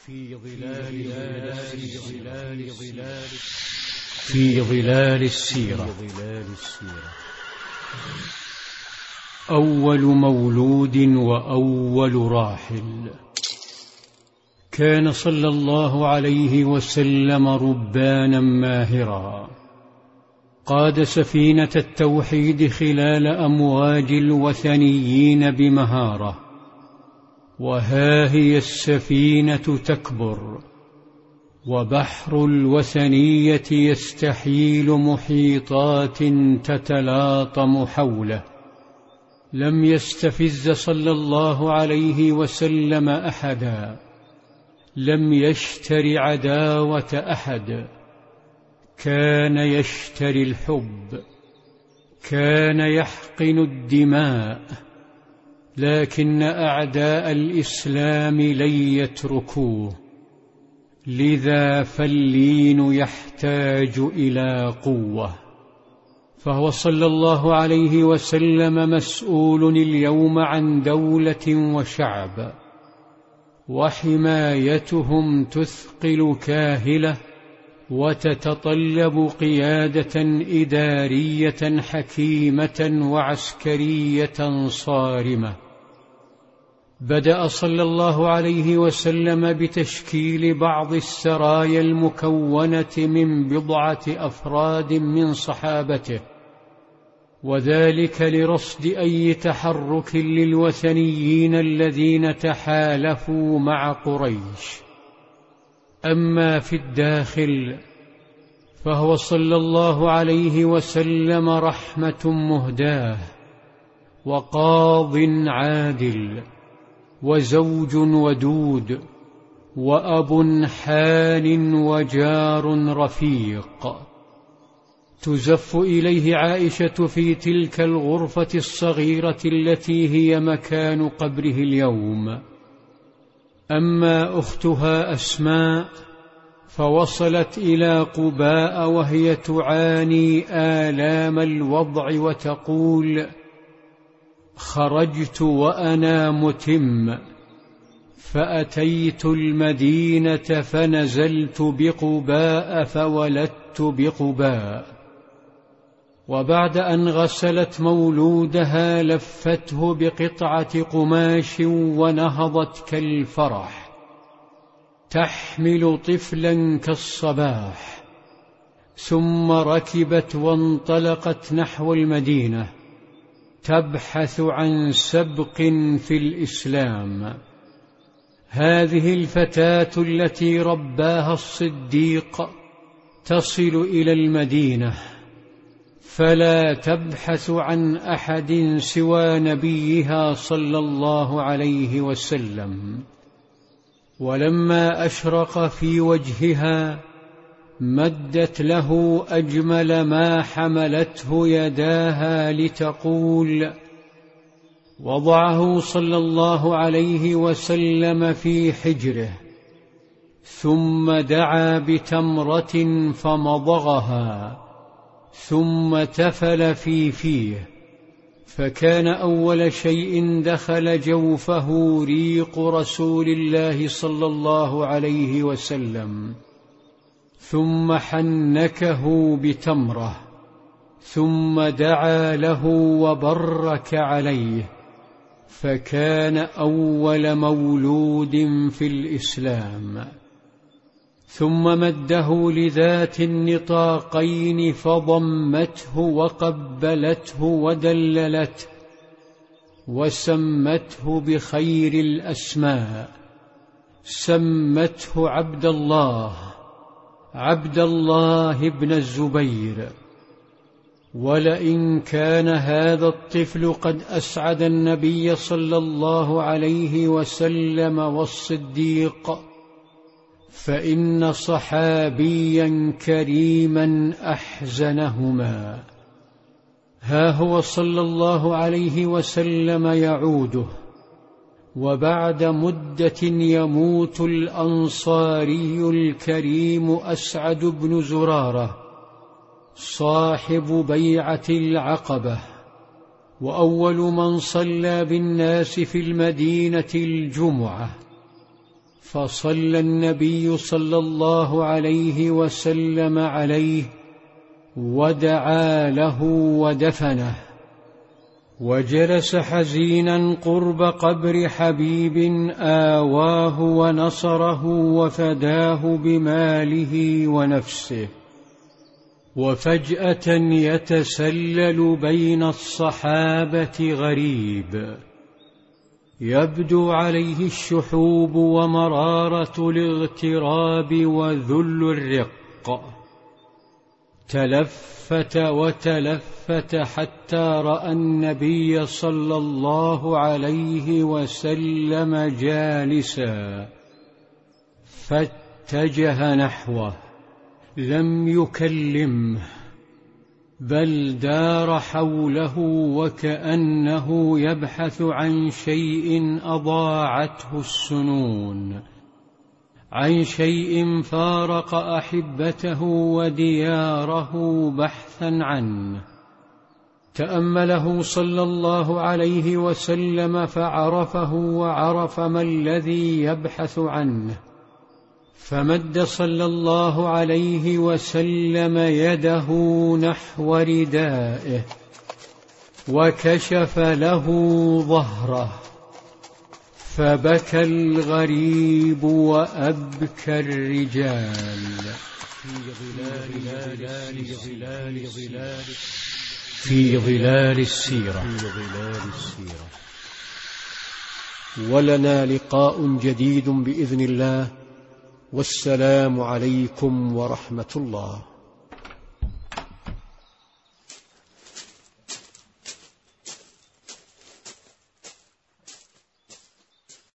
في ظلال السيرة. أول مولود وأول راحل. كان صلى الله عليه وسلم ربانا ماهرا، قاد سفينة التوحيد خلال أمواج الوثنيين بمهارة، وها هي السفينة تكبر وبحر الوثنية يستحيل محيطات تتلاطم حوله. لم يستفز صلى الله عليه وسلم أحدا، لم يشتري عداوة أحد، كان يشتري الحب، كان يحقن الدماء، لكن أعداء الإسلام لن يتركوه، لذا فاللين يحتاج إلى قوة. فهو صلى الله عليه وسلم مسؤول اليوم عن دولة وشعب، وحمايتهم تثقل كاهلة وتتطلب قيادة إدارية حكيمة وعسكرية صارمة. بدأ صلى الله عليه وسلم بتشكيل بعض السرايا المكونة من 10 أفراد من صحابته، وذلك لرصد أي تحرك للوثنيين الذين تحالفوا مع قريش. أما في الداخل فهو صلى الله عليه وسلم رحمة مهداة، وقاض عادل، وزوج ودود، وأب حان، وجار رفيق. تزف إليه عائشة في تلك الغرفة الصغيرة التي هي مكان قبره اليوم. أما أختها أسماء فوصلت إلى قباء وهي تعاني آلام الوضع وتقول: خرجت وأنا متم، فأتيت المدينة فنزلت بقباء فولدت بقباء. وبعد أن غسلت مولودها لفته بقطعة قماش ونهضت كالفرح، تحمل طفلا كالصباح، ثم ركبت وانطلقت نحو المدينة تبحث عن سبق في الإسلام. هذه الفتاة التي رباها الصديق تصل إلى المدينة، فلا تبحث عن أحد سوى نبيها صلى الله عليه وسلم. ولما أشرق في وجهها مدت له أجمل ما حملته يداها لتقول. وضعه صلى الله عليه وسلم في حجره، ثم دعا بتمرة فمضغها، ثم تفل في فيه، فكان أول شيء دخل جوفه ريق رسول الله صلى الله عليه وسلم، ثم حنكه بتمرة، ثم دعا له وبرك عليه، فكان أول مولود في الإسلام. ثم مده لذات النطاقين فضمته وقبلته ودللته، وسمته بخير الأسماء، سمته عبد الله، عبد الله بن الزبير. ولئن كان هذا الطفل قد أسعد النبي صلى الله عليه وسلم والصديق، فإن صحابيا كريما أحزنهما. ها هو صلى الله عليه وسلم يعوده، وبعد مدة يموت الأنصاري الكريم أسعد بن زرارة صاحب بيعة العقبة، وأول من صلى بالناس في المدينة الجمعة، فصلى النبي صلى الله عليه وسلم عليه ودعا له ودفنه، وجلس حزينا قرب قبر حبيب آواه ونصره وفداه بماله ونفسه. وفجأة يتسلل بين الصحابة غريب يبدو عليه الشحوب ومرارة الاغتراب وذل الرق، تلفت وتلفت حتى رأى النبي صلى الله عليه وسلم جالسا، فاتجه نحوه، لم يكلمه بل دار حوله وكأنه يبحث عن شيء أضاعته السنون، عن شيء فارق أحبته ودياره بحثا عنه. تأمله صلى الله عليه وسلم فعرفه وعرف ما الذي يبحث عنه، فمد صلى الله عليه وسلم يده نحو ردائه وكشف له ظهره، فبكى الغريب وأبكى الرجال في ظلال السيرة. ولنا لقاء جديد بإذن الله، والسلام عليكم ورحمة الله.